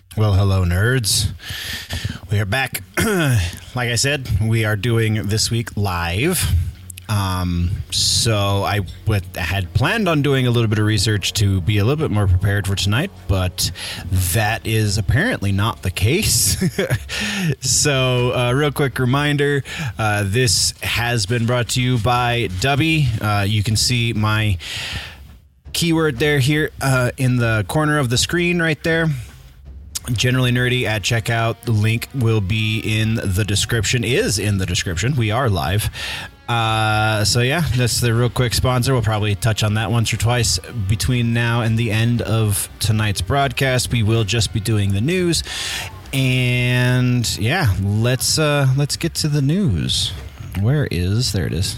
Well, hello, nerds. We are back. Like I said, we are doing this week live. So I had planned on doing a little bit of research to be a little bit more prepared for tonight, but that is apparently not the case. So, real quick reminder, this has been brought to you by Dubby. You can see my keyword here in the corner of the screen right there. Generally Nerdy at checkout. The link will be in the description. We are live. So yeah, that's the real quick sponsor. We'll probably touch on that once or twice between now and the end of tonight's broadcast. We will just be doing the news. And yeah, let's get to the news. There it is.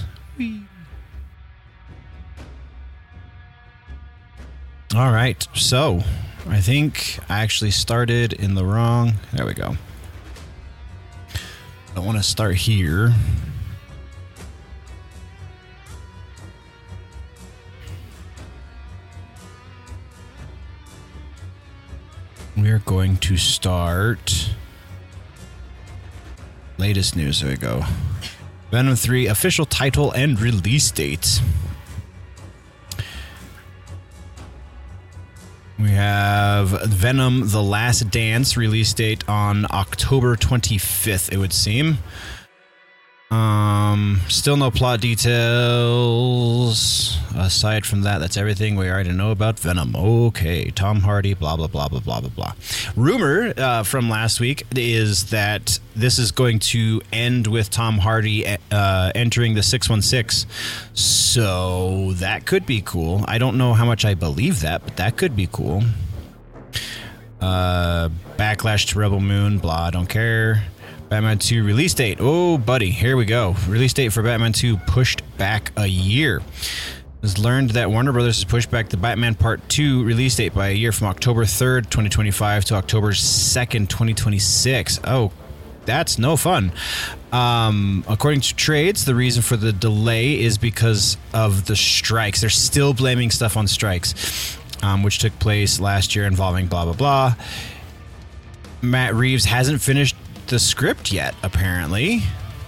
All right. So I think I actually started in the wrong. There we go. I want to start here. We are going to start latest news. There we go. Venom 3 official title and release dates. We have Venom: The Last Dance, release date on October 25th, it would seem. Still no plot details. Aside from that, that's everything we already know about Venom. Okay, Tom Hardy, blah, blah, blah, blah, blah, blah, blah. Rumor from last week is that this is going to end with Tom Hardy entering the 616. So that could be cool. I don't know how much I believe that, but that could be cool. Backlash to Rebel Moon, blah, don't care. Batman 2 release date. Oh, buddy, here we go. Release date for Batman 2 pushed back a year. It was learned that Warner Brothers has pushed back the Batman Part 2 release date by a year from October 3rd, 2025 to October 2nd, 2026. Oh, that's no fun. According to trades, the reason for the delay is because of the strikes. They're still blaming stuff on strikes, which took place last year involving blah, blah, blah. Matt Reeves hasn't finished the script yet, apparently.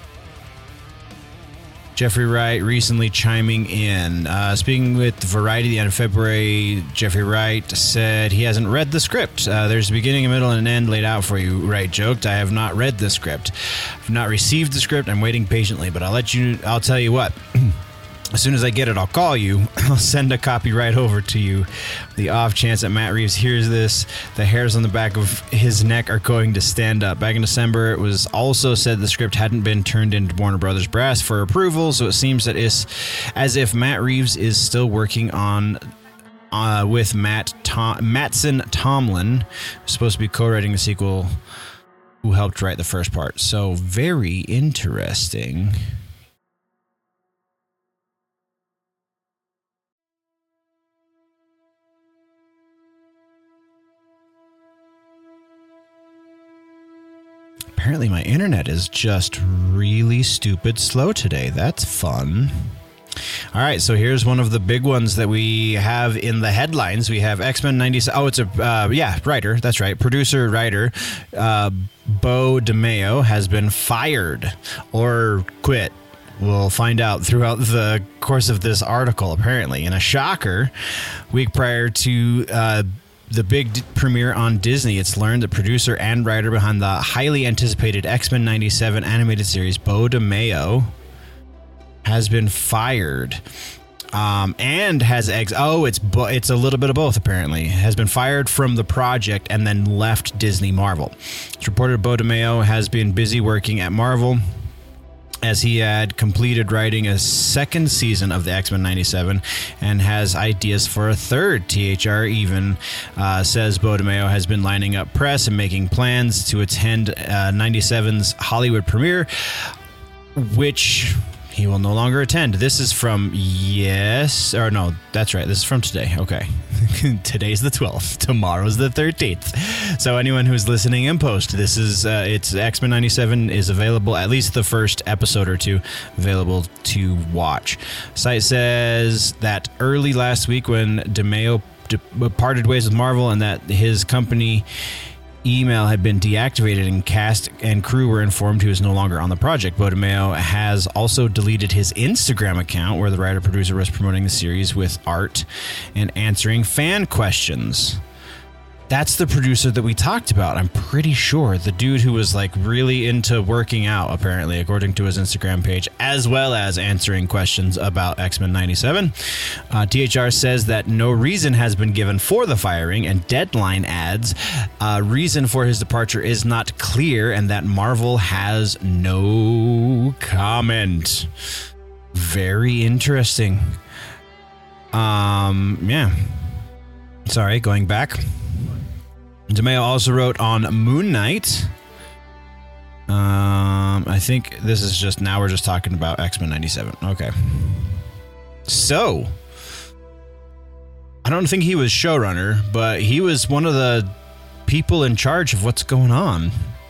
Jeffrey Wright recently chiming in. Speaking with Variety at the end of February, Jeffrey Wright said he hasn't read the script. There's a beginning, a middle, and an end laid out for you. Wright joked, I have not read the script. I've not received the script. I'm waiting patiently, but I'll tell you what. As soon as I get it, I'll call you. I'll send a copy right over to you. The off chance that Matt Reeves hears this, the hairs on the back of his neck are going to stand up. Back in December, it was also said the script hadn't been turned into Warner Brothers Brass for approval, so it seems that it's as if Matt Reeves is still working on with Mattson Tomlin, who's supposed to be co-writing the sequel, who helped write the first part. So very interesting. Apparently my internet is just really stupid slow today. That's fun. All right, so here's one of the big ones that we have in the headlines. We have X-Men 97. Oh, it's a, writer. That's right. Producer, writer, Beau DeMayo has been fired or quit. We'll find out throughout the course of this article, apparently. In a shocker, week prior to the big premiere on Disney, it's learned that producer and writer behind the highly anticipated X-Men 97 animated series, Beau DeMayo, has been fired. And has it's a little bit of both, apparently. Has been fired from the project and then left Disney Marvel. It's reported Beau DeMayo has been busy working at Marvel, as he had completed writing a second season of the X-Men 97 and has ideas for a third. THR even says Beau DeMayo has been lining up press and making plans to attend 97's Hollywood premiere, which he will no longer attend. This is from This is from today. Okay. Today's the 12th. Tomorrow's the 13th. So anyone who's listening in post, this is, it's X-Men 97 is available, at least the first episode or two, available to watch. Site says that early last week when DeMayo parted ways with Marvel and that his company email had been deactivated and cast and crew were informed he was no longer on the project. Bodemeo has also deleted his Instagram account where the writer-producer was promoting the series with art and answering fan questions. That's the producer that we talked about. I'm pretty sure the dude who was like really into working out, apparently, according to his Instagram page, as well as answering questions about X-Men 97. THR says that no reason has been given for the firing, and Deadline adds reason for his departure is not clear and that Marvel has no comment. Very interesting. Yeah. Sorry, going back. DeMeo also wrote on Moon Knight. I think this is just, now we're just talking about X-Men 97. Okay. So, I don't think he was showrunner, but he was one of the people in charge of what's going on.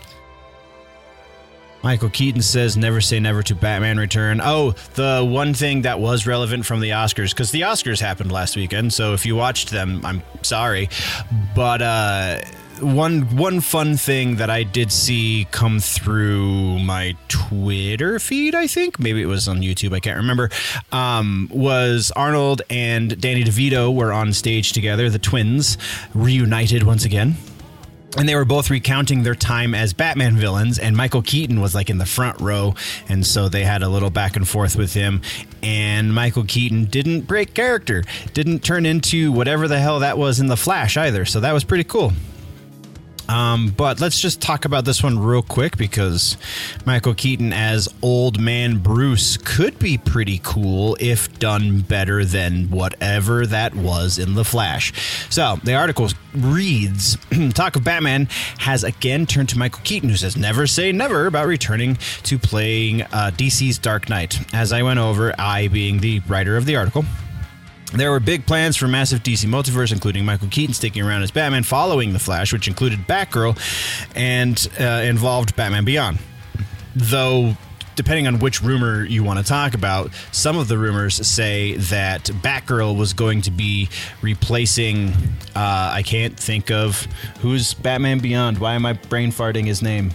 Michael Keaton says, never say never to Batman Return. Oh, the one thing that was relevant from the Oscars, because the Oscars happened last weekend, so if you watched them, I'm sorry. But one fun thing that I did see come through my Twitter feed, I think, maybe it was on YouTube, I can't remember, was Arnold and Danny DeVito were on stage together, the twins, reunited once again. And they were both recounting their time as Batman villains, and Michael Keaton was like in the front row, and so they had a little back and forth with him, and Michael Keaton didn't break character, didn't turn into whatever the hell that was in The Flash either, so that was pretty cool. But let's just talk about this one real quick, because Michael Keaton as Old Man Bruce could be pretty cool if done better than whatever that was in The Flash. So the article reads, Talk of Batman has again turned to Michael Keaton, who says never say never about returning to playing DC's Dark Knight. As I went over, I being the writer of the article, there were big plans for massive DC multiverse, including Michael Keaton sticking around as Batman following The Flash, which included Batgirl and involved Batman Beyond. Though, depending on which rumor you want to talk about, some of the rumors say that Batgirl was going to be replacing, I can't think of, who's Batman Beyond? Why am I brain farting his name?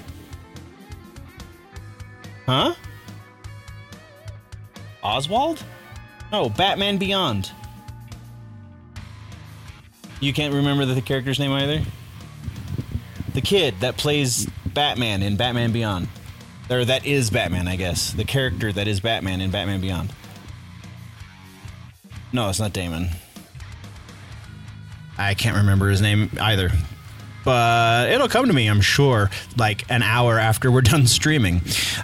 Huh? Oswald? No, Batman Beyond. You can't remember the character's name either? The kid that plays Batman in Batman Beyond. Or that is Batman, I guess. The character that is Batman in Batman Beyond. No, it's not Damon. I can't remember his name either. But it'll come to me, I'm sure, like an hour after we're done streaming.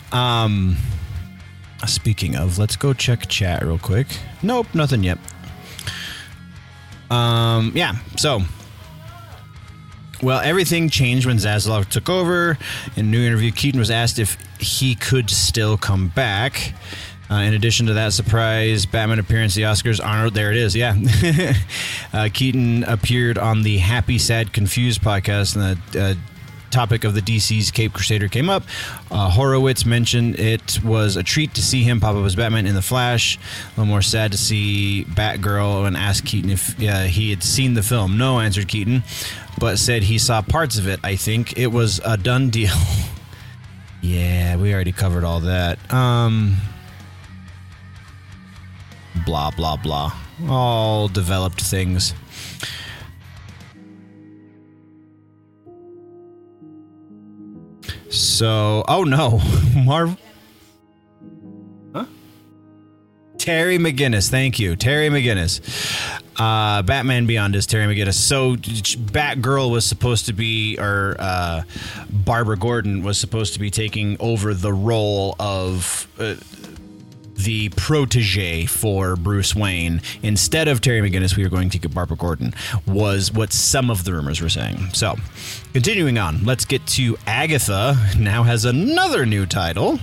Speaking of, let's go check chat real quick. Nope, nothing yet. Yeah, so, well, everything changed when Zaslav took over. In a new interview, Keaton was asked if he could still come back. In addition to that surprise Batman appearance at the Oscars, Arnold, there it is, yeah. Keaton appeared on the Happy, Sad, Confused podcast, and the topic of the DC's Cape Crusader came up. Horowitz mentioned it was a treat to see him pop up as Batman in The Flash. A little more sad to see Batgirl, and asked Keaton if he had seen the film. No, answered Keaton, but said he saw parts of it. I think it was a done deal. Yeah, we already covered all that. Blah, blah, blah. All developed things. So, oh no, Huh? Terry McGinnis, thank you, Terry McGinnis. Batman Beyond is Terry McGinnis. So, Batgirl was supposed to be, or Barbara Gordon was supposed to be taking over the role of the protege for Bruce Wayne. Instead of Terry McGinnis, we were going to get Barbara Gordon, was what some of the rumors were saying. So, continuing on, let's get to Agatha, now has another new title.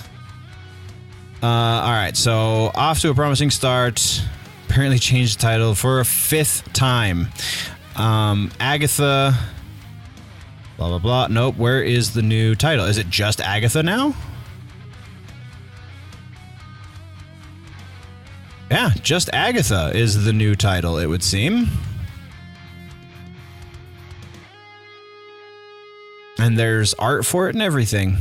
Alright, so off to a promising start. Apparently changed the title for a 5th time. Agatha, blah, blah, blah. Nope, where is the new title? Is it just Agatha now? Yeah, just Agatha is the new title, it would seem. And there's art for it and everything.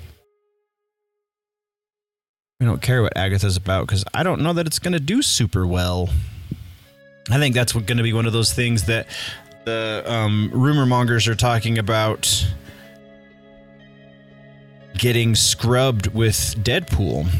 I don't care what Agatha's about because I don't know that it's going to do super well. I think that's going to be one of those things that the rumor mongers are talking about getting scrubbed with Deadpool.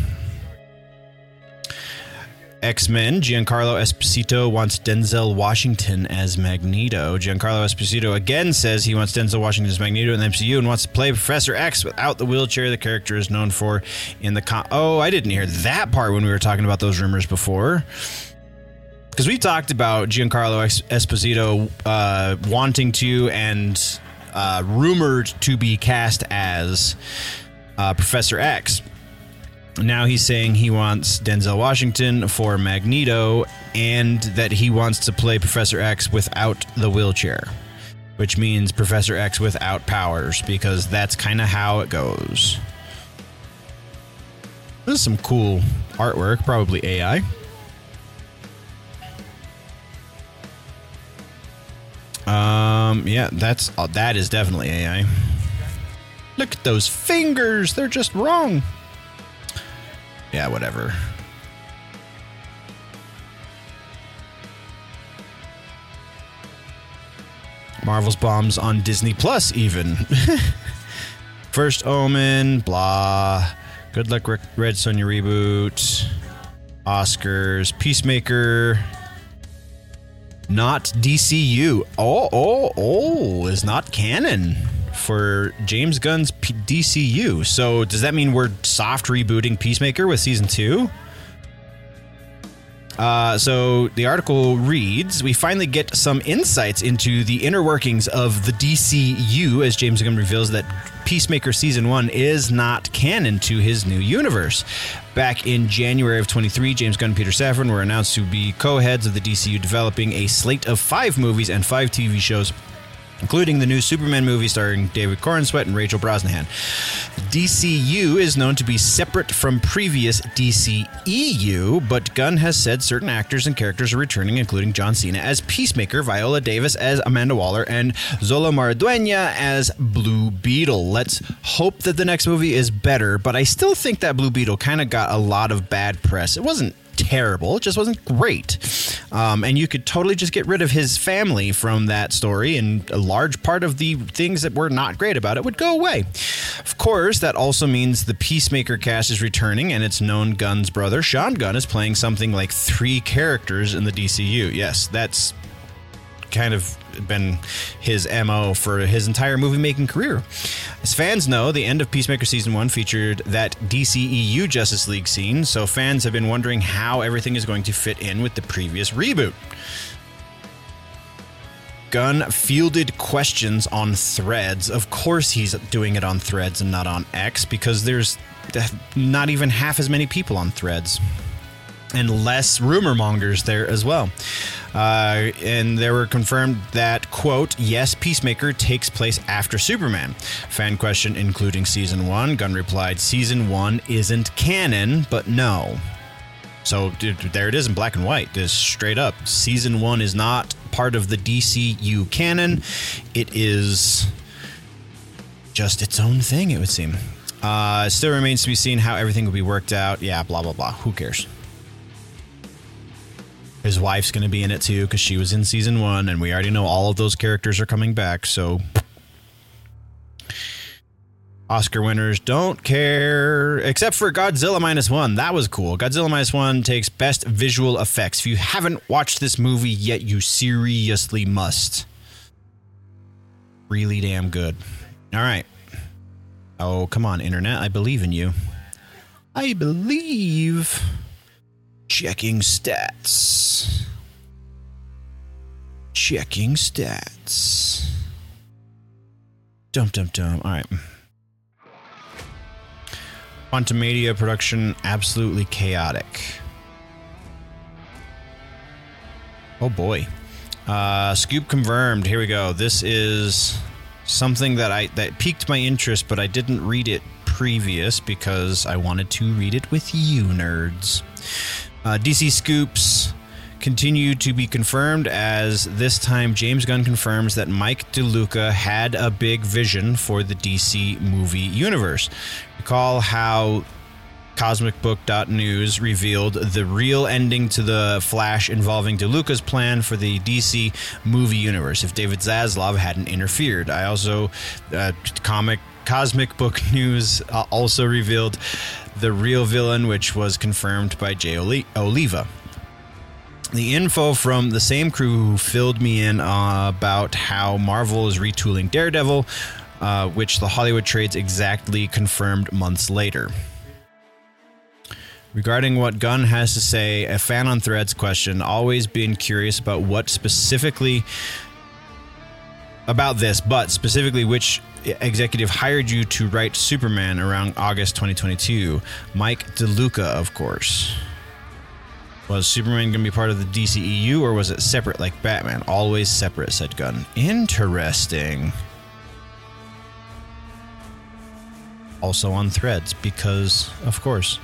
X-Men, Giancarlo Esposito wants Denzel Washington as Magneto. Giancarlo Esposito again says he wants Denzel Washington as Magneto in the MCU and wants to play Professor X without the wheelchair the character is known for in the Oh, I didn't hear that part when we were talking about those rumors before. Because we talked about Giancarlo Esposito wanting to and rumored to be cast as Professor X. Now he's saying he wants Denzel Washington for Magneto and that he wants to play Professor X without the wheelchair, which means Professor X without powers, because that's kind of how it goes. This is some cool artwork, probably AI. Yeah, that is definitely AI. Look at those fingers, they're just wrong. Yeah, whatever. Marvel's bombs on Disney Plus, even. First Omen, blah. Good Luck Red Sonja reboot. Oscars, Peacemaker. Not DCU. Oh, is not canon for James Gunn's DCU. So does that mean we're soft rebooting Peacemaker with season 2? So the article reads, we finally get some insights into the inner workings of the DCU as James Gunn reveals that Peacemaker Season 1 is not canon to his new universe. Back in January of 23, James Gunn and Peter Safran were announced to be co-heads of the DCU, developing a slate of 5 movies and 5 TV shows, including the new Superman movie starring David Corenswet and Rachel Brosnahan. DCU is known to be separate from previous DCEU, but Gunn has said certain actors and characters are returning, including John Cena as Peacemaker, Viola Davis as Amanda Waller, and Zola Maridueña as Blue Beetle. Let's hope that the next movie is better, but I still think that Blue Beetle kind of got a lot of bad press. It wasn't terrible, it just wasn't great. And you could totally just get rid of his family from that story, and a large part of the things that were not great about it would go away. Of course, that also means the Peacemaker cast is returning, and it's known Gunn's brother, Sean Gunn, is playing something like 3 characters in the DCU. Yes, that's kind of been his MO for his entire movie-making career. As fans know, the end of Peacemaker Season 1 featured that DCEU Justice League scene, so fans have been wondering how everything is going to fit in with the previous reboot. Gunn fielded questions on Threads. Of course he's doing it on Threads and not on X, because there's not even half as many people on Threads. And less rumor mongers there as well. And they were confirmed that, quote, yes, Peacemaker takes place after Superman. Fan question including Season 1. Gunn replied, Season 1 isn't canon, but no. So there it is in black and white. Just straight up. Season 1 is not part of the DCU canon. It is just its own thing, it would seem. Still remains to be seen how everything will be worked out. Yeah, blah, blah, blah. Who cares? His wife's going to be in it too, because she was in Season 1, and we already know all of those characters are coming back, so... Oscar winners don't care, except for Godzilla Minus One. That was cool. Godzilla Minus One takes Best Visual Effects. If you haven't watched this movie yet, you seriously must. Really damn good. All right. Oh, come on, Internet. I believe in you. I believe... Checking stats. Checking stats. Dum. All right. Quantum Media production absolutely chaotic. Oh boy. Scoop confirmed. Here we go. This is something that piqued my interest, but I didn't read it previous because I wanted to read it with you nerds. DC Scoops continue to be confirmed, as this time James Gunn confirms that Mike DeLuca had a big vision for the DC movie universe. Recall how CosmicBook.news revealed the real ending to the Flash involving DeLuca's plan for the DC movie universe if David Zaslav hadn't interfered. I also, Cosmic Book News also revealed the real villain, which was confirmed by Jay Oliva. The info from the same crew who filled me in about how Marvel is retooling Daredevil, which the Hollywood Trades exactly confirmed months later. Regarding what Gunn has to say, a fan on Threads question, always been curious about what specifically about this, but specifically which executive hired you to write Superman around August 2022. Mike DeLuca, of course. Was Superman going to be part of the DCEU, or was it separate like Batman? Always separate, said Gunn. Interesting. Also on Threads, because, of course.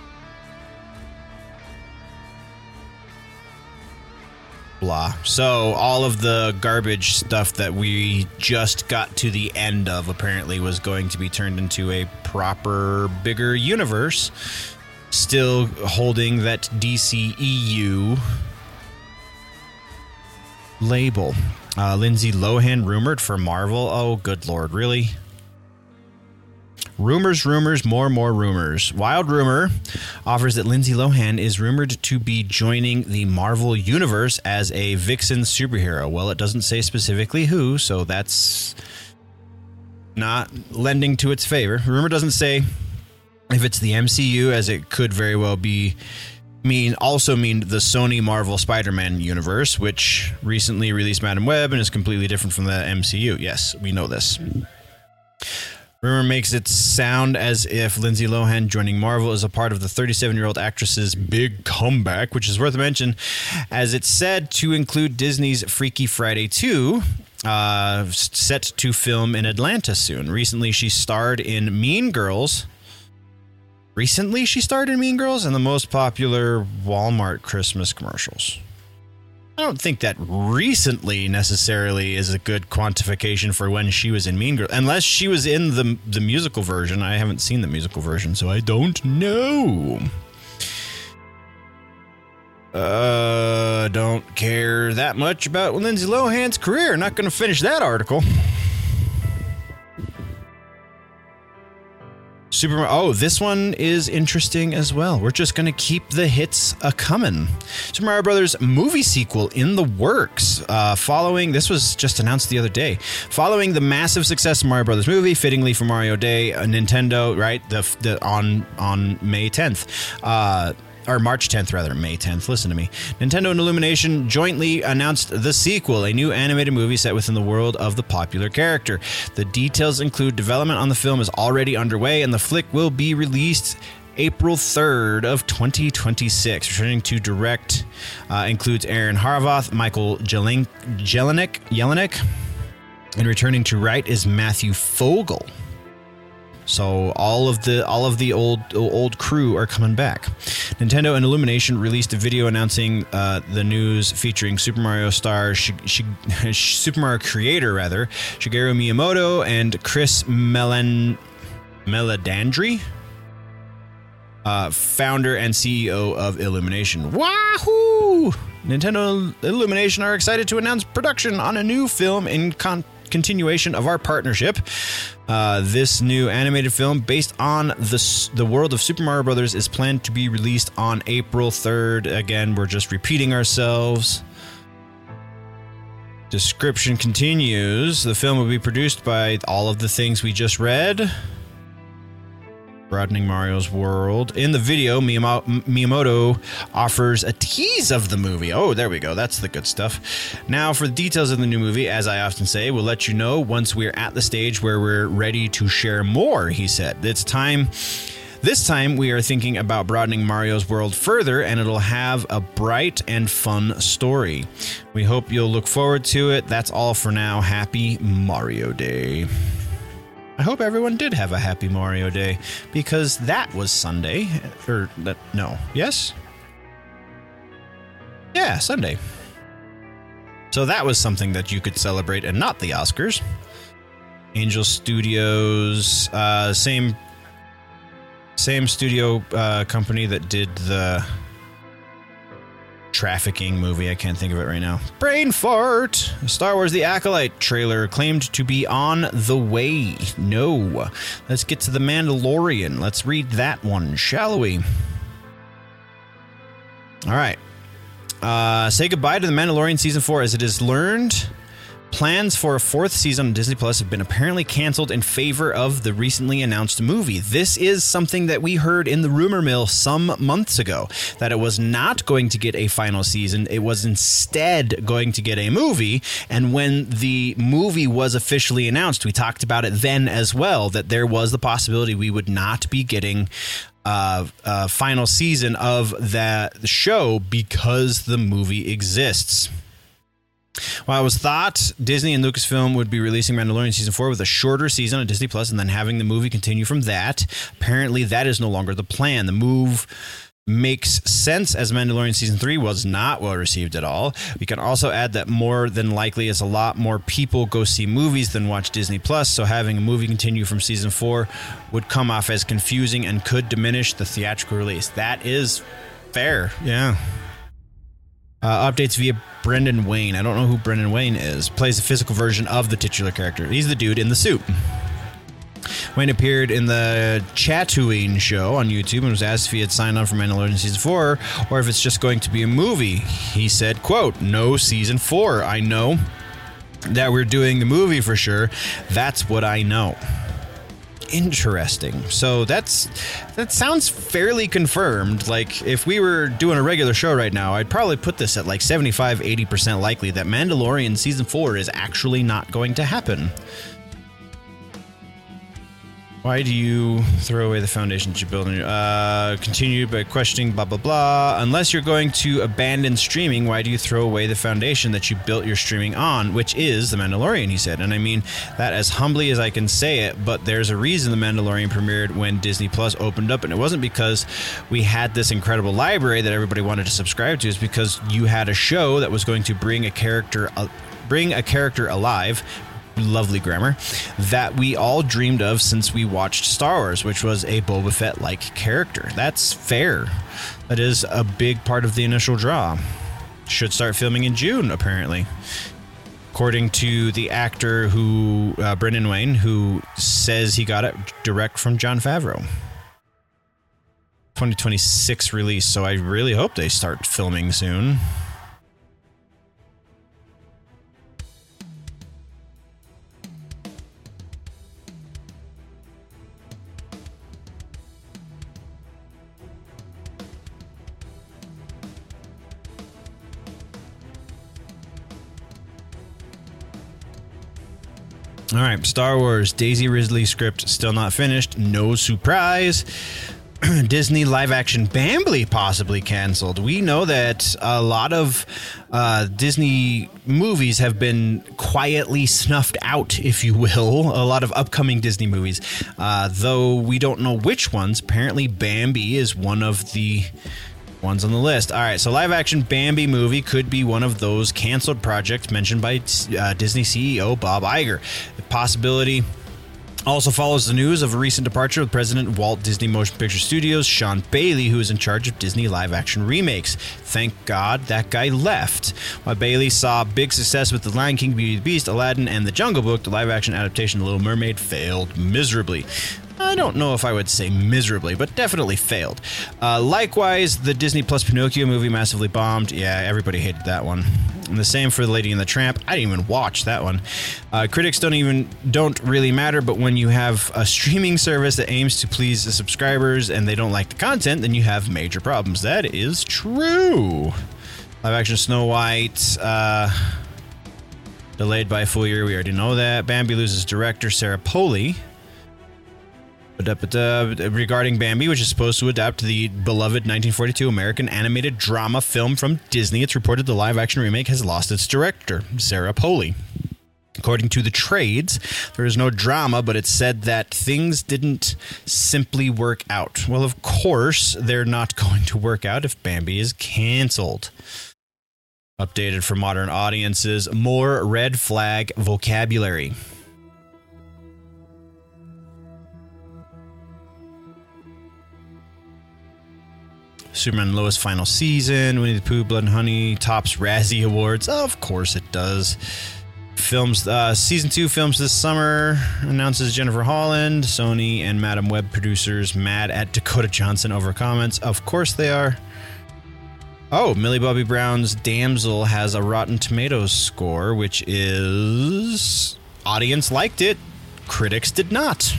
Blah. So all of the garbage stuff that we just got to the end of apparently was going to be turned into a proper, bigger universe, still holding that DCEU label. Lindsay Lohan rumored for Marvel. Oh, good Lord, really? Rumors, more rumors. Wild rumor offers that Lindsay Lohan is rumored to be joining the Marvel Universe as a Vixen superhero. Well, it doesn't say specifically who, so that's not lending to its favor. Rumor doesn't say if it's the MCU, as it could very well also mean the Sony Marvel Spider-Man universe, which recently released Madam Web and is completely different from the MCU. Yes, we know this. Rumor makes it sound as if Lindsay Lohan joining Marvel is a part of the 37-year-old actress's big comeback, which is worth a mention, as it's said to include Disney's Freaky Friday 2, set to film in Atlanta soon. Recently, she starred in Mean Girls, and the most popular Walmart Christmas commercials. I don't think that recently necessarily is a good quantification for when she was in Mean Girls, unless she was in the musical version. I haven't seen the musical version, so I don't know. Don't care that much about Lindsay Lohan's career. Not going to finish that article. Superman. Oh, this one is interesting as well. We're just going to keep the hits a-coming. Super Mario Brothers movie sequel in the works. This was just announced the other day. Following the massive success of Mario Brothers movie, fittingly for Mario Day, Nintendo, right, on May 10th. Or March 10th, rather, May 10th. Listen to me. Nintendo and Illumination jointly announced the sequel, a new animated movie set within the world of the popular character. The details include development on the film is already underway, and the flick will be released April 3rd of 2026. Returning to direct includes Aaron Harvoth, Michael Jelinek, and returning to write is Matthew Fogel. So all of the old crew are coming back. Nintendo and Illumination released a video announcing the news, featuring Super Mario star Super Mario creator Shigeru Miyamoto and Chris Meledandri, founder and CEO of Illumination. Wahoo! Nintendo and Illumination are excited to announce production on a new film in continuation of our partnership. This new animated film based on the world of Super Mario Brothers is planned to be released on April 3rd. Again, we're just repeating ourselves. Description continues. The film will be produced by all of the things we just read. Broadening Mario's world. In the video, Miyamoto offers a tease of the movie. Oh, there we go. That's the good stuff. Now, for the details of the new movie, as I often say, we'll let you know once we're at the stage where we're ready to share more, he said. This time, we are thinking about broadening Mario's world further, and it'll have a bright and fun story. We hope you'll look forward to it. That's all for now. Happy Mario Day. I hope everyone did have a happy Mario Day, because that was Sunday. Yes? Yeah, Sunday. So that was something that you could celebrate and not the Oscars. Angel Studios, same studio company that did the trafficking movie. I can't think of it right now. Brain fart. Star Wars The Acolyte trailer claimed to be on the way. No. Let's get to The Mandalorian. Let's read that one, shall we? All right. Say goodbye to The Mandalorian Season 4 as it is learned. Plans for a fourth season on Disney Plus have been apparently canceled in favor of the recently announced movie. This is something that we heard in the rumor mill some months ago, that it was not going to get a final season. It was instead going to get a movie. And when the movie was officially announced, we talked about it then as well, that there was the possibility we would not be getting a final season of the show because the movie exists. While it was thought Disney and Lucasfilm would be releasing Mandalorian Season 4 with a shorter season on Disney Plus and then having the movie continue from that, apparently that is no longer the plan. The move makes sense as Mandalorian Season 3 was not well received at all. We can also add that more than likely is a lot more people go see movies than watch Disney Plus, so having a movie continue from Season 4 would come off as confusing and could diminish the theatrical release. That is fair, yeah. Updates via Brendan Wayne. I don't know who Brendan Wayne is. Plays the physical version of the titular character. He's the dude in the suit. Wayne appeared in the Tatooine show on YouTube and was asked if he had signed on for Mandalorian Season 4 or if it's just going to be a movie. He said, quote, "No Season 4. I know that we're doing the movie for sure. That's what I know." Interesting. So that sounds fairly confirmed. Like, if we were doing a regular show right now, I'd probably put this at like 75-80% likely that Mandalorian Season 4 is actually not going to happen. Why do you throw away the foundation that you built? Continue by questioning blah, blah, blah. Unless you're going to abandon streaming, why do you throw away the foundation that you built your streaming on, which is The Mandalorian, he said. And I mean that as humbly as I can say it, but there's a reason The Mandalorian premiered when Disney Plus opened up, and it wasn't because we had this incredible library that everybody wanted to subscribe to. It's because you had a show that was going to bring a character alive, lovely grammar, that we all dreamed of since we watched Star Wars, which was a Boba Fett-like character. That's fair. That is a big part of the initial draw. Should start filming in June, apparently. According to the actor who, Brendan Wayne, who says he got it direct from Jon Favreau. 2026 release, so I really hope they start filming soon. All right, Star Wars, Daisy Ridley script still not finished. No surprise. Disney live-action Bambi possibly canceled. We know that a lot of Disney movies have been quietly snuffed out, if you will. A lot of upcoming Disney movies, though we don't know which ones. Apparently, Bambi is one of the ones on the list. All right, so live-action Bambi movie could be one of those canceled projects mentioned by Disney CEO Bob Iger. The possibility also follows the news of a recent departure of President of Walt Disney Motion Picture Studios, Sean Bailey, who is in charge of Disney live-action remakes. Thank God that guy left. While Bailey saw big success with The Lion King, Beauty and the Beast, Aladdin, and The Jungle Book, the live-action adaptation of The Little Mermaid failed miserably. I don't know if I would say miserably, but definitely failed. Likewise, the Disney Plus Pinocchio movie massively bombed. Yeah, everybody hated that one. And the same for The Lady and the Tramp. I didn't even watch that one. Critics don't really matter, but when you have a streaming service that aims to please the subscribers and they don't like the content, then you have major problems. That is true. Live action Snow White, delayed by a full year. We already know that. Bambi loses director Sarah Polley. Regarding Bambi, which is supposed to adapt the beloved 1942 American animated drama film from Disney, it's reported the live-action remake has lost its director, Sarah Polley. According to the trades, there is no drama, but it's said that things didn't simply work out. Well, of course, they're not going to work out if Bambi is canceled. Updated for modern audiences. More red flag vocabulary. Superman and Lois final season. Winnie the Pooh, Blood and Honey tops Razzie Awards. Of course it does. Films season 2 films this summer. Announces Jennifer Holland. Sony and Madam Web producers mad at Dakota Johnson over comments. Of course they are. Oh, Millie Bobby Brown's Damsel has a Rotten Tomatoes score, which is audience liked it, critics did not.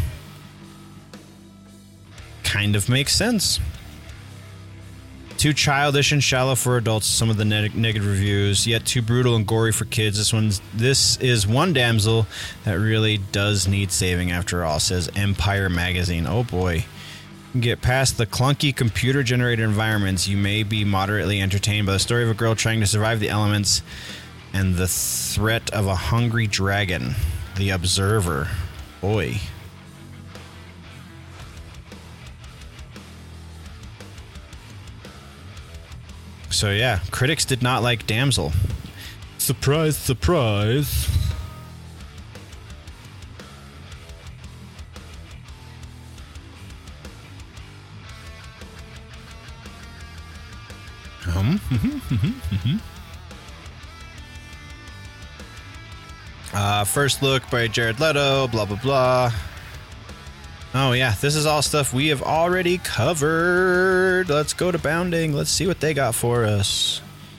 Kind of makes sense. Too childish and shallow for adults, some of the negative reviews, yet too brutal and gory for kids. This is one damsel that really does need saving after all, says Empire Magazine. Oh boy. Get past the clunky computer-generated environments, you may be moderately entertained by the story of a girl trying to survive the elements and the threat of a hungry dragon. The Observer. Boy. So yeah, critics did not like Damsel. Surprise, surprise. First look by Jared Leto, blah, blah, blah. Oh, yeah, this is all stuff we have already covered. Let's go to Bounding. Let's see what they got for us.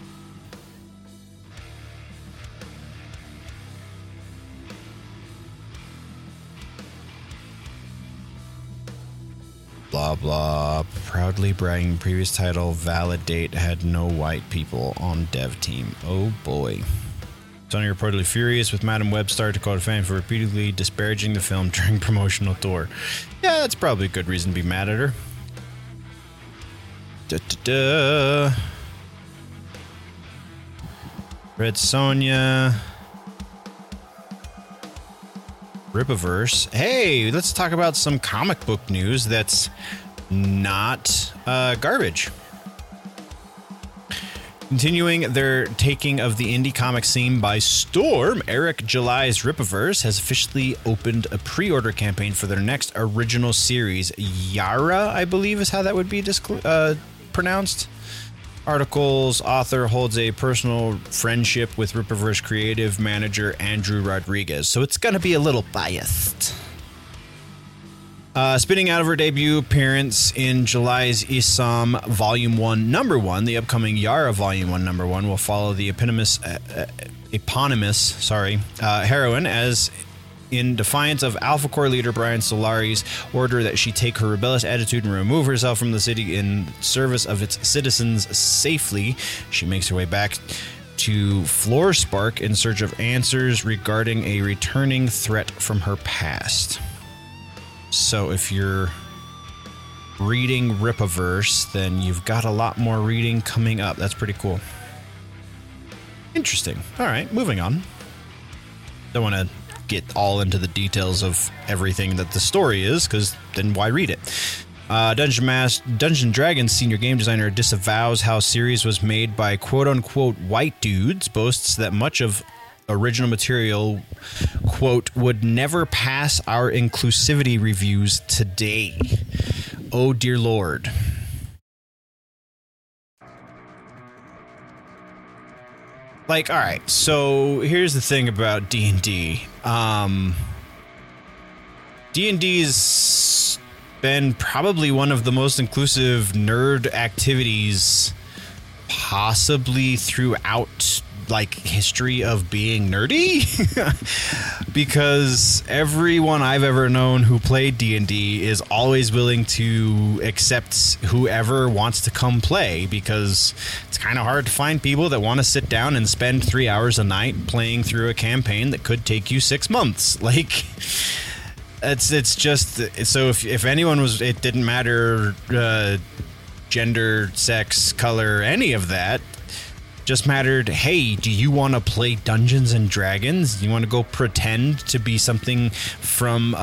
Blah, blah. Proudly bragging previous title, Validate had no white people on dev team. Oh, boy. Sony reportedly furious with Madam Web star Dakota Fanning for repeatedly disparaging the film during promotional tour. Yeah, that's probably a good reason to be mad at her. Red Sonja. Rippaverse. Hey, let's talk about some comic book news that's not garbage. Continuing their taking of the indie comic scene by storm, Eric July's Rippaverse has officially opened a pre-order campaign for their next original series. Yara, I believe, is how that would be pronounced. Article's author holds a personal friendship with Rippaverse creative manager Andrew Rodriguez, so it's going to be a little biased. Spinning out of her debut appearance in July's Isam Volume 1, Number 1, the upcoming Yara Volume 1, Number 1 will follow the eponymous heroine as in defiance of Alpha Corps leader Brian Solari's order that she take her rebellious attitude and remove herself from the city in service of its citizens safely. She makes her way back to Floorspark in search of answers regarding a returning threat from her past. So if you're reading Rippaverse, then you've got a lot more reading coming up. That's pretty cool. Interesting. All right, moving on. Don't want to get all into the details of everything that the story is, because then why read it? Dungeon Dragons senior game designer disavows how series was made by quote-unquote white dudes, boasts that much of original material, quote, would never pass our inclusivity reviews today. Oh, dear Lord. Like, all right, so here's the thing about D&D. D&D's been probably one of the most inclusive nerd activities possibly throughout like history of being nerdy because everyone I've ever known who played D&D is always willing to accept whoever wants to come play, because it's kind of hard to find people that want to sit down and spend 3 hours a night playing through a campaign that could take you 6 months. Like, it's just, so if anyone was, it didn't matter gender, sex, color, any of that. Just mattered, hey, do you want to play Dungeons and Dragons? Do you want to go pretend to be something from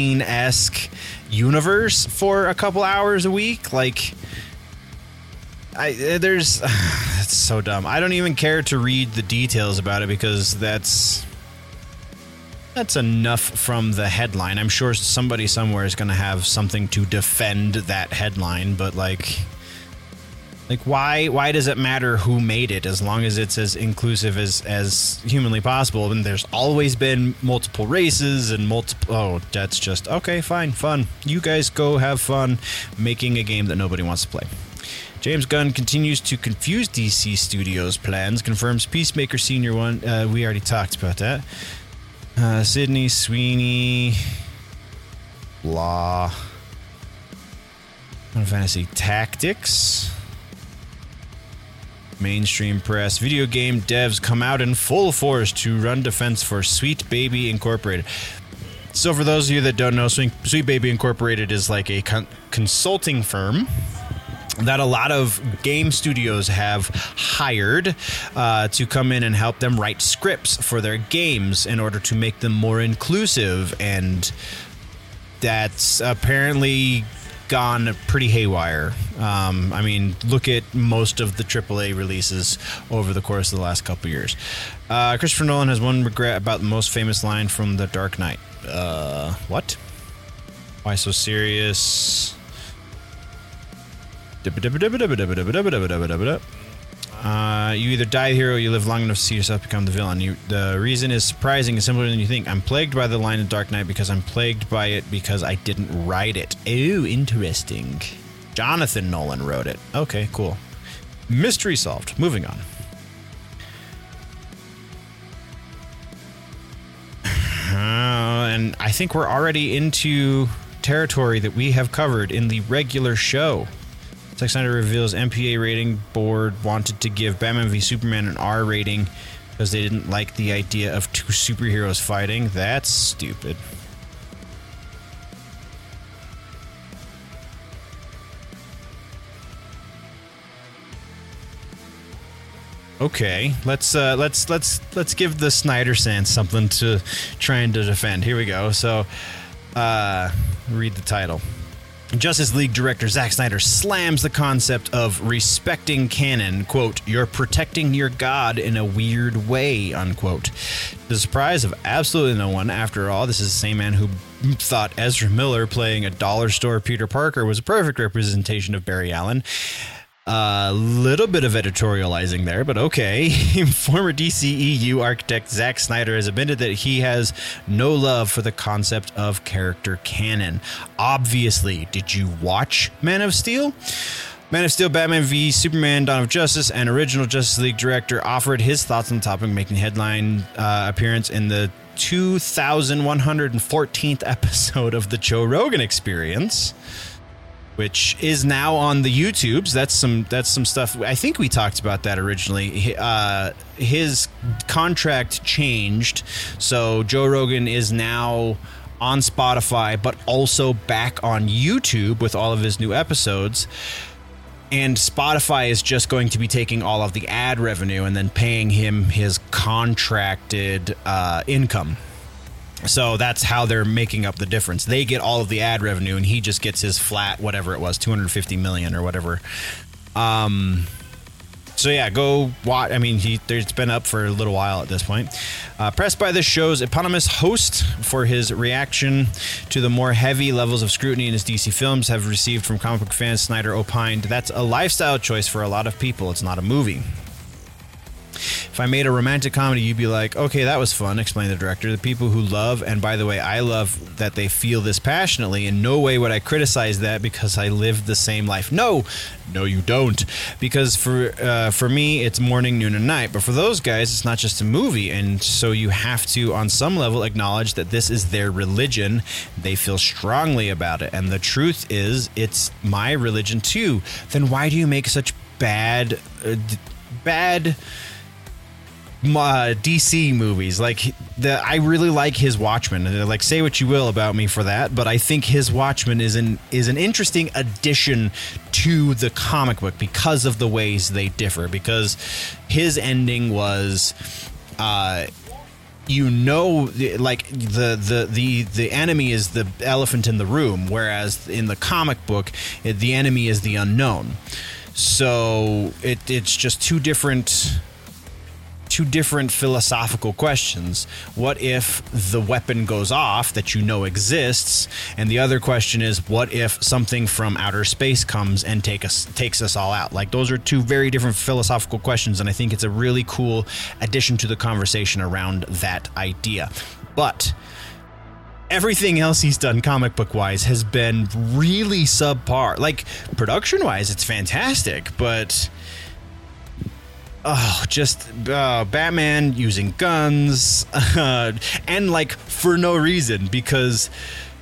Tolkien-esque universe for a couple hours a week? Like, There's it's so dumb. I don't even care to read the details about it because that's enough from the headline. I'm sure somebody somewhere is going to have something to defend that headline, but like why does it matter who made it as long as it's as inclusive as humanly possible? And there's always been multiple races and that's just okay, fine, fun. You guys go have fun making a game that nobody wants to play. James Gunn continues to confuse DC Studios' plans, confirms Peacemaker Senior 1. We already talked about that. Sydney Sweeney, blah. Final Fantasy Tactics. Mainstream press. Video game devs come out in full force to run defense for Sweet Baby Incorporated. So for those of you that don't know, Sweet Baby Incorporated is like a consulting firm that a lot of game studios have hired to come in and help them write scripts for their games in order to make them more inclusive, and that's apparently gone pretty haywire. I mean, look at most of the AAA releases over the course of the last couple years. Christopher Nolan has one regret about the most famous line from The Dark Knight. What? Why so serious? You either die the hero or you live long enough to see yourself become the villain. The reason is surprising and simpler than you think. I'm plagued by the line in Dark Knight because I'm plagued by it because I didn't write it. Oh, interesting. Jonathan Nolan wrote it. Okay, cool. Mystery solved. Moving on. And I think we're already into territory that we have covered in the regular show. Zack Snyder reveals MPA rating board wanted to give Batman v Superman an R rating because they didn't like the idea of two superheroes fighting. That's stupid. Okay, let's give the Snyder Sans something to trying to defend. Here we go. So, read the title. Justice League director Zack Snyder slams the concept of respecting canon, quote, "You're protecting your god in a weird way," unquote. To the surprise of absolutely no one, after all, this is the same man who thought Ezra Miller playing a dollar store Peter Parker was a perfect representation of Barry Allen. A little bit of editorializing there, but okay. Former DCEU architect Zack Snyder has admitted that he has no love for the concept of character canon. Obviously, did you watch Man of Steel? Man of Steel, Batman v Superman, Dawn of Justice, and original Justice League director offered his thoughts on the topic, making headline appearance in the 2114th episode of the Joe Rogan Experience, which is now on the YouTubes. That's some stuff. I think we talked about that originally. His contract changed, so Joe Rogan is now on Spotify, but also back on YouTube with all of his new episodes. And Spotify is just going to be taking all of the ad revenue and then paying him his contracted income. So that's how they're making up the difference. They get all of the ad revenue, and he just gets his flat, whatever it was, $250 million or whatever. So yeah, go watch. I mean, it's been up for a little while at this point. Pressed by the show's eponymous host for his reaction to the more heavy levels of scrutiny in his DC films have received from comic book fans, Snyder opined, "That's a lifestyle choice for a lot of people. It's not a movie. If I made a romantic comedy, you'd be like, okay, that was fun," explained the director. "The people who love, and by the way, I love that they feel this passionately. In no way would I criticize that because I lived the same life." No, you don't. Because for me, it's morning, noon, and night. But for those guys, it's not just a movie. And so you have to, on some level, acknowledge that this is their religion. They feel strongly about it. And the truth is, it's my religion too. Then why do you make such bad DC movies? Like, I really like his Watchmen. Like, say what you will about me for that, but I think his Watchmen is an interesting addition to the comic book because of the ways they differ. Because his ending was, like, the enemy is the elephant in the room, whereas in the comic book, the enemy is the unknown. So it's just two different philosophical questions. What if the weapon goes off that you know exists? And the other question is, what if something from outer space comes and takes us all out? Like, those are two very different philosophical questions, and I think it's a really cool addition to the conversation around that idea. But everything else he's done comic book wise has been really subpar. Like, production wise, it's fantastic, but Batman using guns and like for no reason, because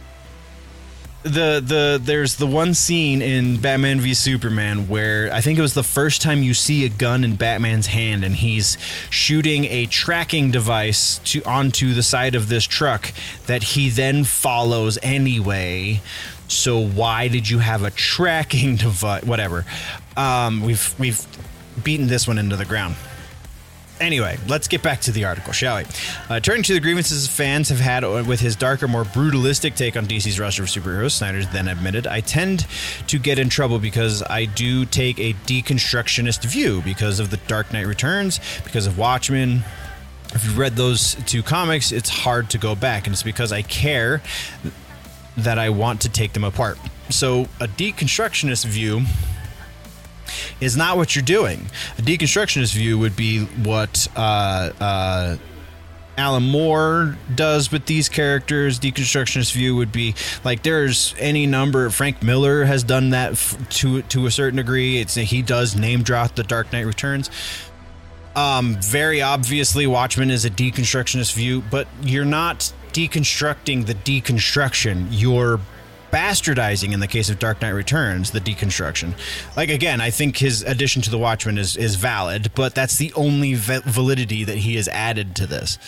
there's the one scene in Batman v Superman where I think it was the first time you see a gun in Batman's hand, and he's shooting a tracking device onto the side of this truck that he then follows anyway. So why did you have a tracking device? Whatever. We've beaten this one into the ground. Anyway, let's get back to the article, shall we? Turning to the grievances fans have had with his darker, more brutalistic take on DC's roster of superheroes, Snyder's then admitted, I tend to get in trouble because I do take a deconstructionist view because of The Dark Knight Returns, because of Watchmen. If you've read those two comics, it's hard to go back, and it's because I care that I want to take them apart. So a deconstructionist view is not what you're doing. A deconstructionist view would be what Alan Moore does with these characters. Deconstructionist view would be like, there's any number. Frank Miller has done that to a certain degree. He does name drop The Dark Knight Returns. Very obviously, Watchmen is a deconstructionist view, but you're not deconstructing the deconstruction. You're bastardizing, in the case of Dark Knight Returns, the deconstruction. Like, again, I think his addition to the Watchmen is valid, but that's the only validity that he has added to this.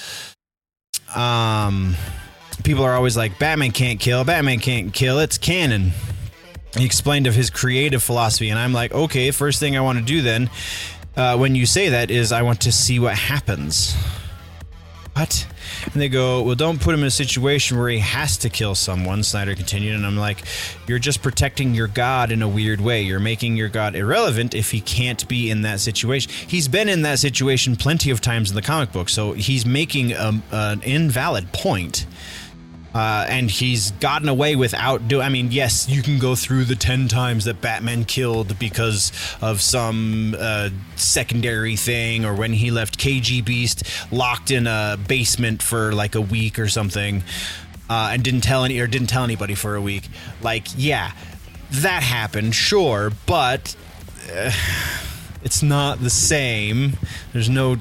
People are always like, Batman can't kill, it's canon. He explained of his creative philosophy, and I'm like, okay, first thing I want to do then, when you say that, is I want to see what happens. What? And they go, well, don't put him in a situation where he has to kill someone, Snyder continued. And I'm like, you're just protecting your God in a weird way. You're making your God irrelevant if he can't be in that situation. He's been in that situation plenty of times in the comic book, so he's making an invalid point. And he's gotten away without I mean, yes, you can go through the 10 times that Batman killed because of some secondary thing, or when he left KG Beast locked in a basement for like a week or something, and didn't tell anybody for a week. Like, yeah, that happened, sure, but it's not the same. There's no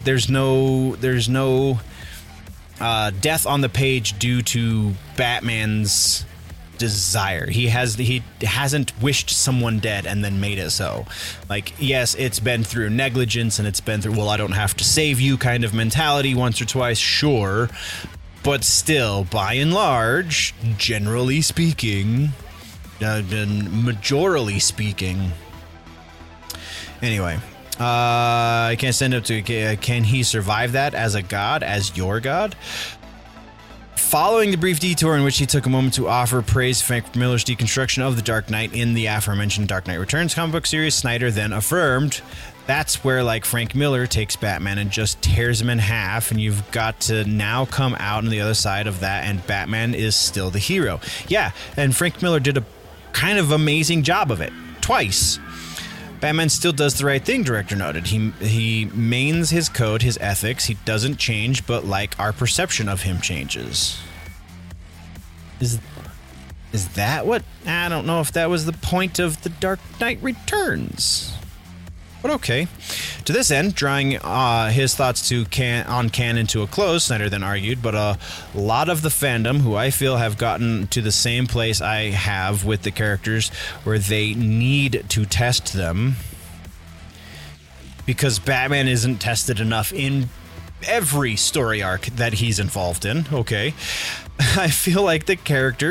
death on the page due to Batman's desire. He hasn't wished someone dead and then made it so. Like, yes, it's been through negligence, and it's been through, well, I don't have to save you kind of mentality once or twice, sure, but still, by and large, generally speaking, majorly speaking. Anyway, I can't send up to. Can he survive that as a god, as your god? Following the brief detour in which he took a moment to offer praise to Frank Miller's deconstruction of the Dark Knight in the aforementioned Dark Knight Returns comic book series, Snyder then affirmed, that's where, like, Frank Miller takes Batman and just tears him in half, and you've got to now come out on the other side of that, and Batman is still the hero. Yeah, and Frank Miller did a kind of amazing job of it. Twice. Batman still does the right thing, director noted. He mains his code, his ethics. He doesn't change, but, like, our perception of him changes. Is that what? I don't know if that was the point of The Dark Knight Returns. But okay. To this end, drawing his thoughts on canon to a close, Snyder then argued, but a lot of the fandom, who I feel have gotten to the same place I have with the characters, where they need to test them, because Batman isn't tested enough in every story arc that he's involved in. Okay. I feel like the character,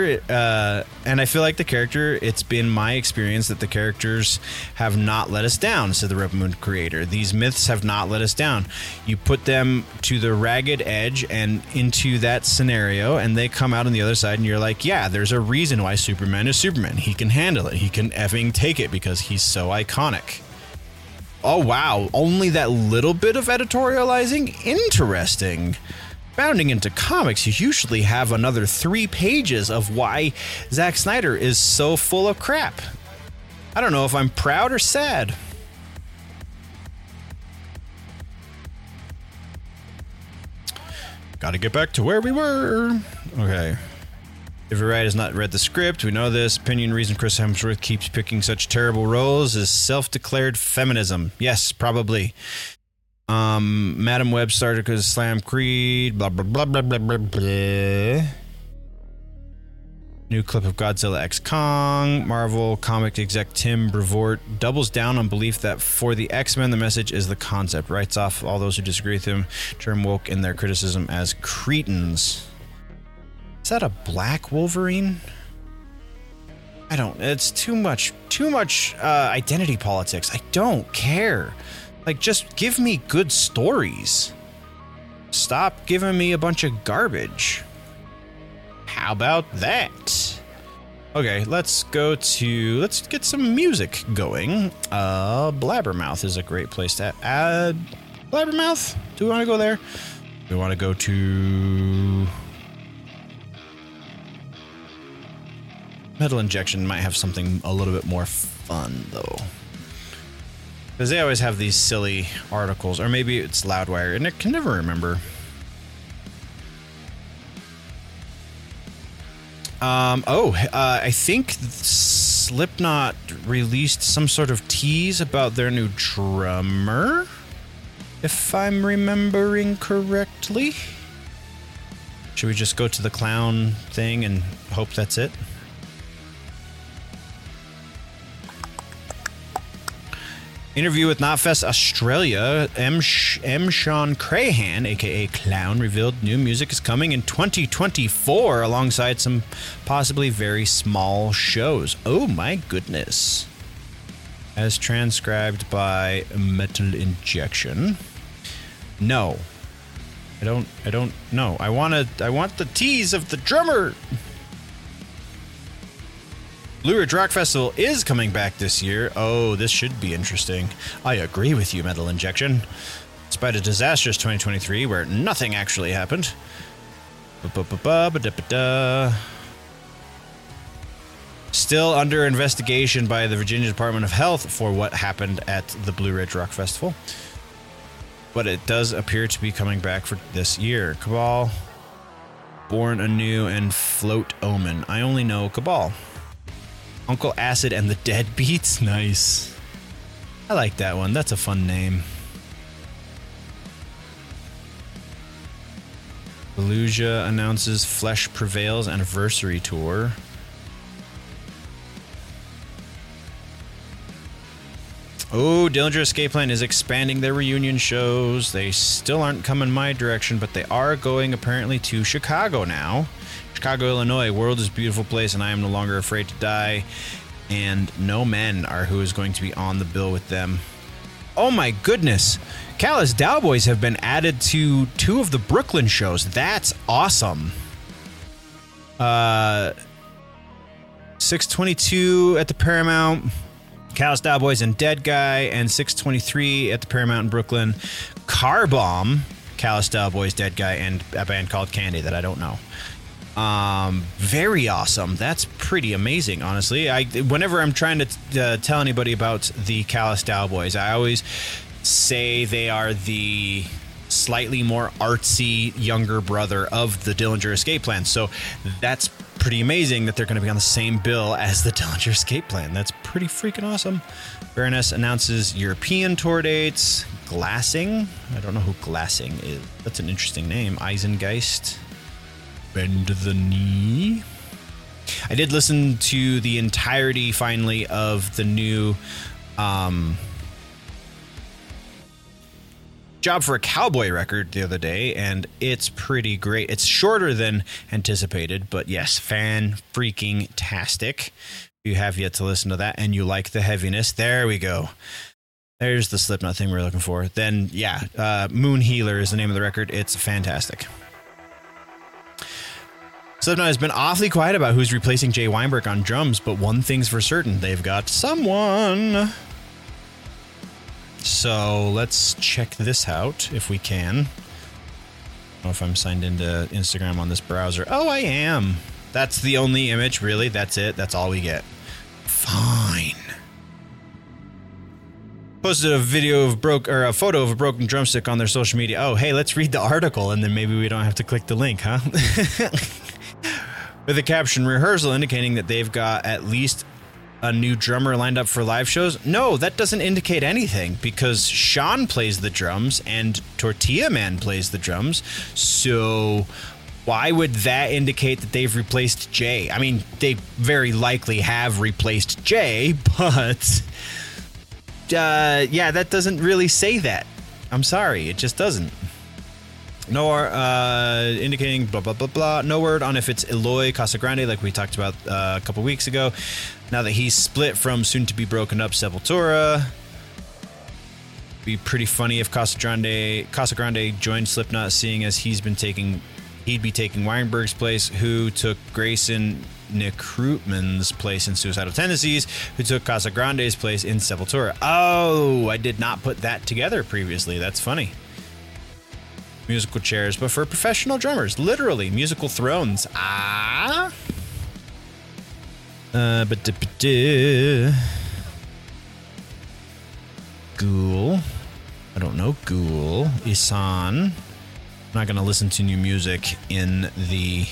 it's been my experience that the characters have not let us down, said the Red Moon creator. These myths have not let us down. You put them to the ragged edge and into that scenario, and they come out on the other side, and you're like, yeah, there's a reason why Superman is Superman. He can handle it. He can effing take it because he's so iconic. Oh, wow. Only that little bit of editorializing? Interesting. Bounding into comics, you usually have another 3 pages of why Zack Snyder is so full of crap. I don't know if I'm proud or sad. Gotta get back to where we were. Okay. If Wright has not read the script, we know this. Opinion reason Chris Hemsworth keeps picking such terrible roles is self-declared feminism. Yes, probably. Madam Web started because Slam Creed, blah, blah, blah, blah, blah, blah, blah. New clip of Godzilla x Kong. Marvel comic exec Tim Brevoort doubles down on belief that for the X-Men, the message is the concept. Writes off all those who disagree with him, term woke in their criticism as cretins. Is that a black Wolverine? I don't. It's too much identity politics. I don't care. Like, just give me good stories. Stop giving me a bunch of garbage. How about that? Okay, let's get some music going. Blabbermouth is a great place to add. Blabbermouth? Do we want to go there? We want to go to... Metal Injection might have something a little bit more fun, though. Because they always have these silly articles. Or maybe it's Loudwire, and I can never remember. I think Slipknot released some sort of tease about their new drummer, if I'm remembering correctly. Should we just go to the clown thing and hope that's it? Interview with Knotfest Australia, M. Sean Crahan, aka Clown, revealed new music is coming in 2024 alongside some possibly very small shows. Oh my goodness. As transcribed by Metal Injection. No. I don't know. I want the tease of the drummer. Blue Ridge Rock Festival is coming back this year. Oh, this should be interesting. I agree with you, Metal Injection. Despite a disastrous 2023 where nothing actually happened. Still under investigation by the Virginia Department of Health for what happened at the Blue Ridge Rock Festival. But it does appear to be coming back for this year. Cabal, Born Anew, and Float Omen. I only know Cabal. Uncle Acid and the Deadbeats? Nice. I like that one. That's a fun name. Beluga announces Flesh Prevails anniversary tour. Oh, Dillinger Escape Plan is expanding their reunion shows. They still aren't coming my direction, but they are going apparently to Chicago now. Chicago, Illinois, world is a beautiful place and I am no longer afraid to die. And No Men are who is going to be on the bill with them. Oh my goodness. Callous Cowboys have been added to 2 of the Brooklyn shows. That's awesome. 622 at the Paramount. Callous Cowboys and Dead Guy. And 623 at the Paramount in Brooklyn. Car Bomb, Callous Cowboys, Dead Guy, and a band called Candy that I don't know. Very awesome. That's pretty amazing, honestly. Whenever I'm trying to tell anybody about the Callous Cowboys, I always say they are the slightly more artsy younger brother of the Dillinger Escape Plan. So that's pretty amazing that they're going to be on the same bill as the Dillinger Escape Plan. That's pretty freaking awesome. Baroness announces European tour dates. Glassing. I don't know who Glassing is. That's an interesting name. Eisengeist. Bend the Knee. I did listen to the entirety, finally, of the new Job for a Cowboy record the other day, and it's pretty great. It's shorter than anticipated, but yes, fan-freaking-tastic. If you have yet to listen to that and you like the heaviness, there we go. There's the Slipknot thing we're looking for. Then, yeah, Moon Healer is the name of the record. It's fantastic. Slipknot has been awfully quiet about who's replacing Jay Weinberg on drums, but one thing's for certain. They've got someone. So let's check this out if we can. I don't know if I'm signed into Instagram on this browser. Oh, I am. That's the only image, really. That's it. That's all we get. Fine. Posted a a photo of a broken drumstick on their social media. Oh, hey, let's read the article, and then maybe we don't have to click the link, huh? With a caption, rehearsal, indicating that they've got at least a new drummer lined up for live shows. No, that doesn't indicate anything, because Sean plays the drums and Tortilla Man plays the drums. So why would that indicate that they've replaced Jay? I mean, they very likely have replaced Jay, but yeah, that doesn't really say that. I'm sorry, it just doesn't. No, indicating blah, blah, blah, blah. No word on if it's Eloy Casagrande, like we talked about a couple weeks ago. Now that he's split from soon-to-be broken-up Sepultura. Be pretty funny if Casagrande joined Slipknot, seeing as he'd be taking Weinberg's place, who took Grayson Necrutman's place in Suicidal Tendencies, who took Casagrande's place in Sepultura. Oh, I did not put that together previously. That's funny. Musical chairs, but for professional drummers. Literally, musical thrones. Ghoul. I don't know. Ghoul. Isan. I'm not going to listen to new music in the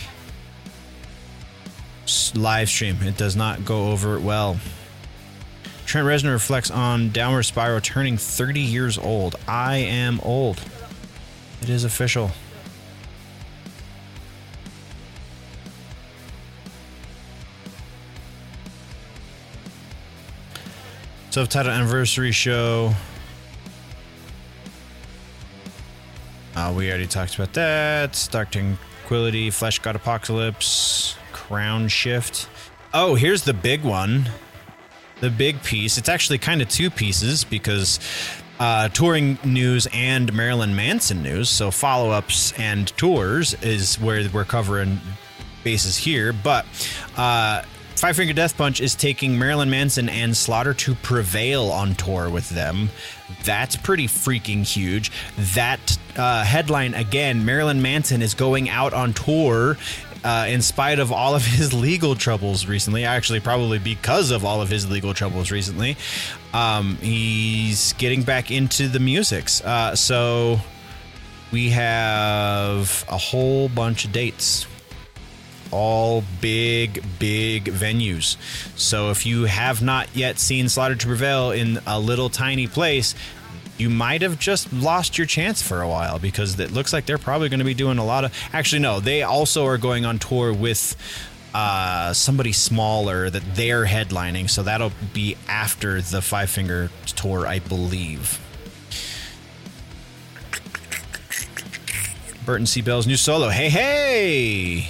live stream. It does not go over well. Trent Reznor reflects on Downward Spiral turning 30 years old. I am old. It is official. Self-titled anniversary show. We already talked about that. Dark Tranquility, Flesh God Apocalypse, Crown Shift. Oh, here's the big one. The big piece. It's actually kind of two pieces, because touring news and Marilyn Manson news. So follow-ups and tours is where we're covering bases here. But Five Finger Death Punch is taking Marilyn Manson and Slaughter to Prevail on tour with them. That's pretty freaking huge. That headline, again, Marilyn Manson is going out on tour in spite of all of his legal troubles recently. Actually, probably because of all of his legal troubles recently. He's getting back into the musics. So we have a whole bunch of dates. All big venues. So if you have not yet seen Slaughter to Prevail in a little tiny place, you might have just lost your chance for a while, because it looks like they're probably going to be doing a lot of... Actually, no, they also are going on tour with somebody smaller that they're headlining, so that'll be after the Five Finger tour, I believe. Burton C. Bell's new solo. Hey!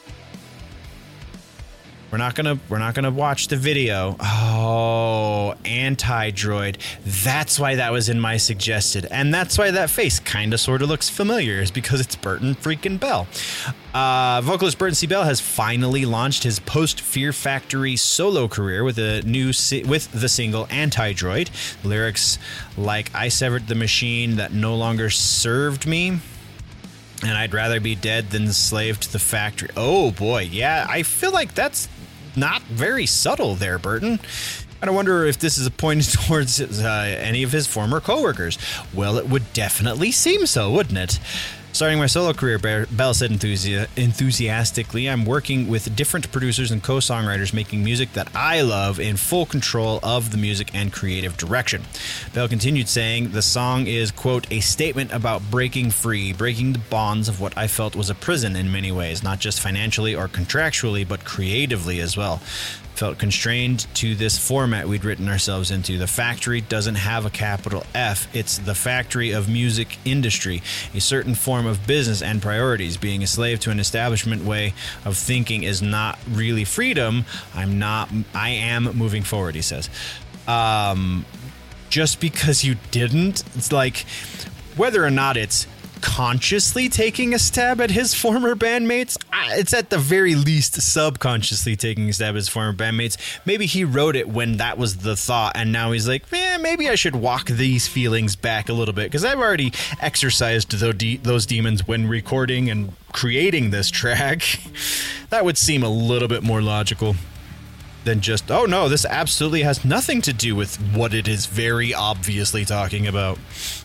We're not gonna watch the video. Oh, Anti-Droid. That's why that was in my suggested, and that's why that face kind of sort of looks familiar, is because it's Burton freaking Bell. Vocalist Burton C. Bell has finally launched his post-Fear Factory solo career with with the single Anti-Droid. Lyrics like "I severed the machine that no longer served me, and I'd rather be dead than slave to the factory." Oh boy, yeah, I feel like that's not very subtle there, Burton. I wonder if this is pointed towards any of his former coworkers. Well, it would definitely seem so, wouldn't it? Starting my solo career, Bell said enthusiastically, I'm working with different producers and co-songwriters making music that I love, in full control of the music and creative direction. Bell continued saying, the song is, quote, a statement about breaking free, breaking the bonds of what I felt was a prison in many ways, not just financially or contractually, but creatively as well. Felt constrained to this format we'd written ourselves into. The factory doesn't have a capital F. It's the factory of music industry, a certain form of business and priorities. Being a slave to an establishment way of thinking is not really freedom. I am moving forward, he says. Just because you didn't, it's like, whether or not it's consciously taking a stab at his former bandmates. It's at the very least subconsciously taking a stab at his former bandmates. Maybe he wrote it when that was the thought, and now he's like, maybe I should walk these feelings back a little bit, because I've already exercised those demons when recording and creating this track. That would seem a little bit more logical than just, oh no, this absolutely has nothing to do with what it is very obviously talking about.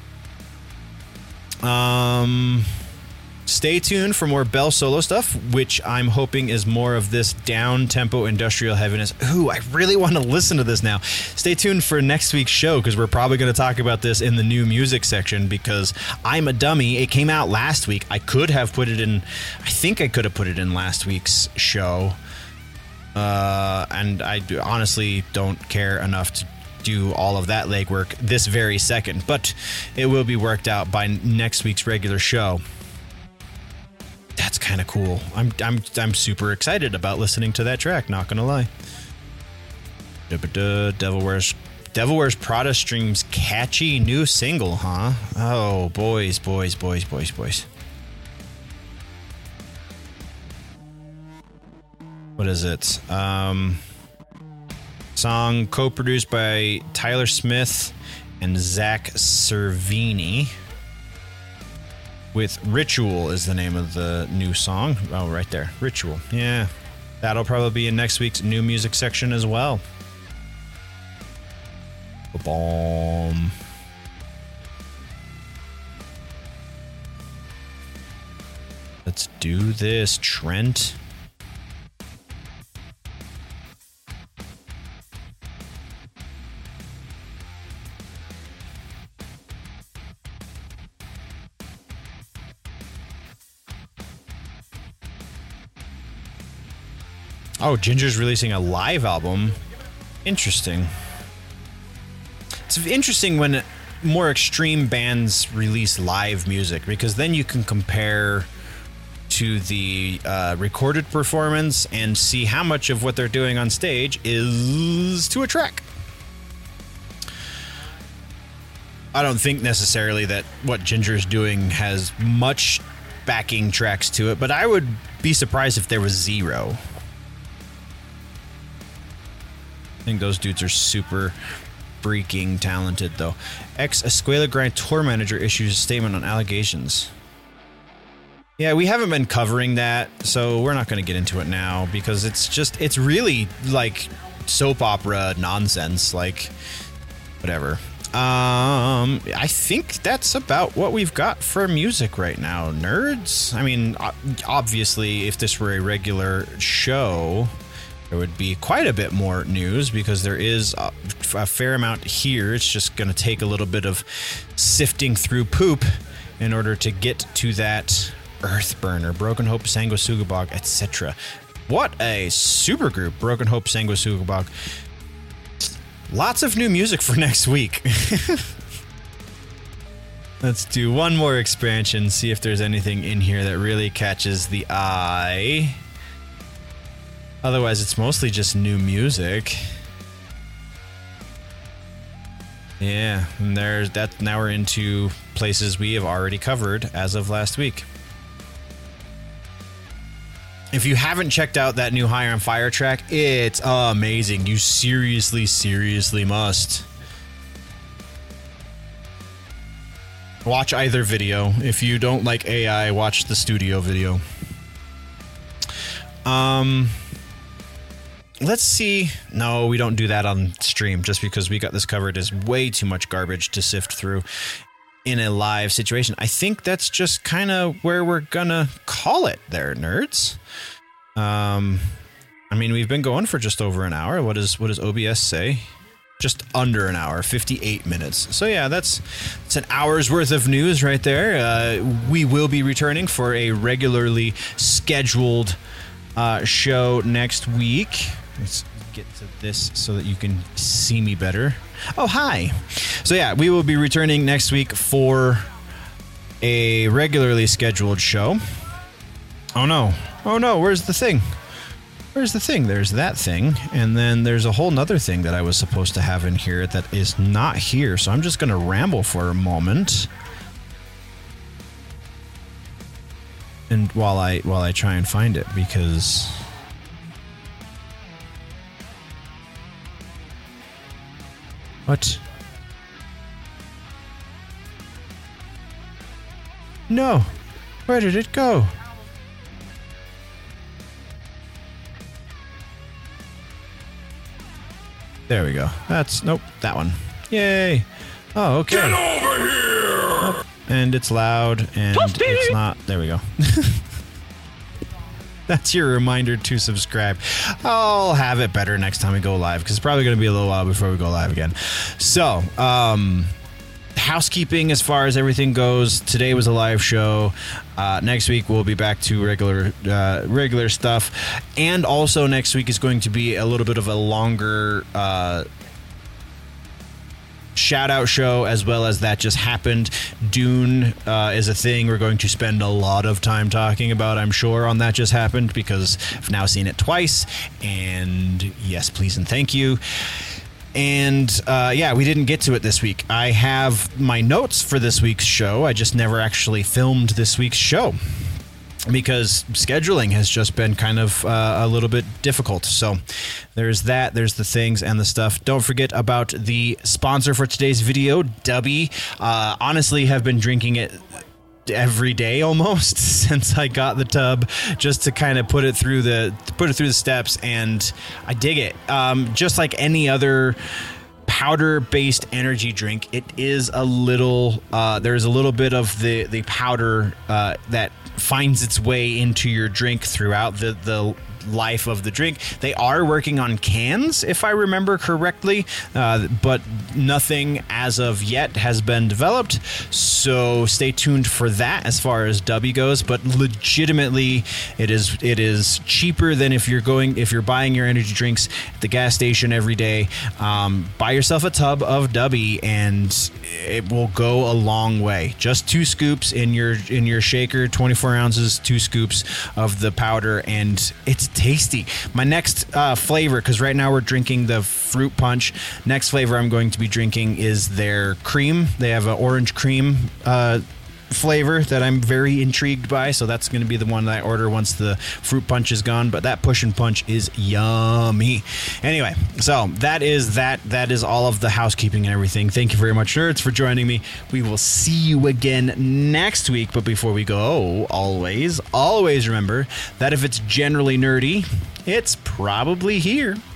Stay tuned for more Bell solo stuff, which I'm hoping is more of this down-tempo industrial heaviness. Ooh, I really want to listen to this now. Stay tuned for next week's show, because we're probably going to talk about this in the new music section, because I'm a dummy. It came out last week. I think I could have put it in last week's show. And I honestly don't care enough to do all of that legwork this very second, but it will be worked out by next week's regular show. That's kind of cool. I'm super excited about listening to that track, not gonna lie. Devil Wears Prada streams catchy new single, huh? Oh, boys. What is it? Song co-produced by Tyler Smith and Zach Cervini. With Ritual is the name of the new song. Oh, right there. Ritual. Yeah. That'll probably be in next week's new music section as well. Boom. Let's do this, Trent. Oh, Ginger's releasing a live album. Interesting. It's interesting when more extreme bands release live music, because then you can compare to the recorded performance and see how much of what they're doing on stage is to a track. I don't think necessarily that what Ginger's doing has much backing tracks to it, but I would be surprised if there was zero. I think those dudes are super freaking talented, though. Ex-Escuela Grind tour manager issues a statement on allegations. Yeah, we haven't been covering that, so we're not going to get into it now, because it's really like soap opera nonsense, like whatever. I think that's about what we've got for music right now, nerds. I mean, obviously, if this were a regular show, there would be quite a bit more news, because there is a fair amount here. It's just going to take a little bit of sifting through poop in order to get to that Earthburner, Broken Hope, Sanguisugabogg, etc. What a super group, Broken Hope, Sanguisugabogg. Lots of new music for next week. Let's do one more expansion, see if there's anything in here that really catches the eye. Otherwise, it's mostly just new music. Yeah, and there's that. Now we're into places we have already covered as of last week. If you haven't checked out that new Higher on Fire track, it's amazing. You seriously must. Watch either video. If you don't like AI, watch the studio video. Let's see. No, we don't do that on stream, just because we got this covered as way too much garbage to sift through in a live situation. I think that's just kind of where we're gonna call it there, nerds. I mean, we've been going for just over an hour. What does OBS say? Just under an hour, 58 minutes. So yeah, it's an hour's worth of news right there. We will be returning for a regularly scheduled show next week. Let's get to this so that you can see me better. Oh, hi. So yeah, we will be returning next week for a regularly scheduled show. Oh no, where's the thing? There's that thing, and then there's a whole nother thing that I was supposed to have in here that is not here, so I'm just going to ramble for a moment. And while I try and find it, because what? No. Where did it go? There we go. That's nope, that one. Yay. Oh, okay. Get over here! Oh, and it's loud and it's not. There we go. That's your reminder to subscribe. I'll have it better next time we go live, because it's probably going to be a little while before we go live again. So, housekeeping as far as everything goes. Today was a live show. Next week we'll be back to regular stuff, and also next week is going to be a little bit of a longer shout out show, as well as That Just Happened. Dune is a thing we're going to spend a lot of time talking about, I'm sure, on That Just Happened, because I've now seen it twice, and yes, please and thank you. And yeah, we didn't get to it this week. I have my notes for this week's show. I just never actually filmed this week's show, because scheduling has just been kind of a little bit difficult. So there's that. There's the things and the stuff. Don't forget about the sponsor for today's video, Dubby. Honestly, have been drinking it every day almost since I got the tub, just to kind of put it through the steps, and I dig it. Just like any other powder-based energy drink, it is a little there's a little bit of the powder that finds its way into your drink throughout the life of the drink. They are working on cans, if I remember correctly, but nothing as of yet has been developed, so stay tuned for that as far as Dubby goes. But legitimately, it is cheaper than if you're buying your energy drinks at the gas station every day. Buy yourself a tub of Dubby and it will go a long way. Just 2 scoops in your shaker, 24 ounces, 2 scoops of the powder, and it's tasty. My next flavor, because right now we're drinking the fruit punch, next flavor I'm going to be drinking is their cream. They have an orange cream flavor that I'm very intrigued by, so that's going to be the one that I order once the fruit punch is gone. But that push and punch is yummy. Anyway, so that is all of the housekeeping and everything. Thank you very much, nerds, for joining me. We will see you again next week, but before we go, always remember that if it's generally nerdy, it's probably here.